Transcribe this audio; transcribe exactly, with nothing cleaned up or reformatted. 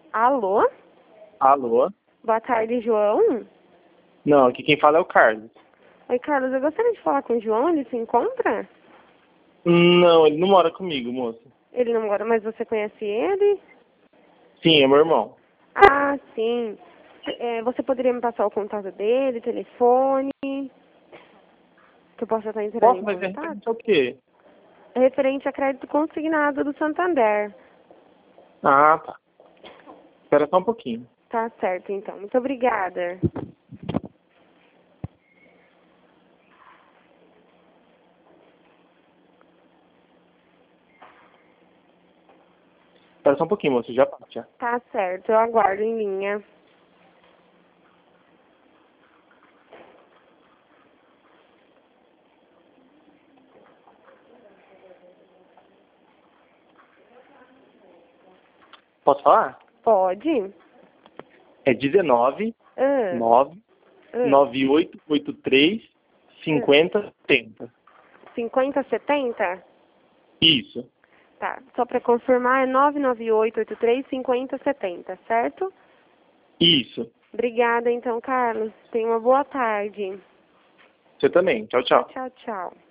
Alô? Alô? Boa tarde, João. Não, aqui quem fala é o Carlos. Oi, Carlos, eu gostaria de falar com o João, ele se encontra? Não, ele não mora comigo, moça. Ele não mora, mas você conhece ele? Sim, é meu irmão. Ah, sim. É, você poderia me passar o contato dele, telefone? Que eu possa estar entrando Posso, em mas é contato? referente ao quê? É referente a crédito consignado do Santander. Ah, tá. Espera só um pouquinho. Tá certo, então. Muito obrigada. Espera só um pouquinho, moça, já passa, já. Tá certo, eu aguardo em linha. Posso falar? Pode? É dezenove, Ah, nove, ah, nove oito oito três, ah. cinquenta, setenta. cinquenta, setenta? Isso, Tá, só para confirmar é nove nove oito oito três cinco zero sete zero, certo? isso. Obrigada então, Carlos. Tenha uma boa tarde. Você também. Tchau, Tchau, tchau. tchau, tchau.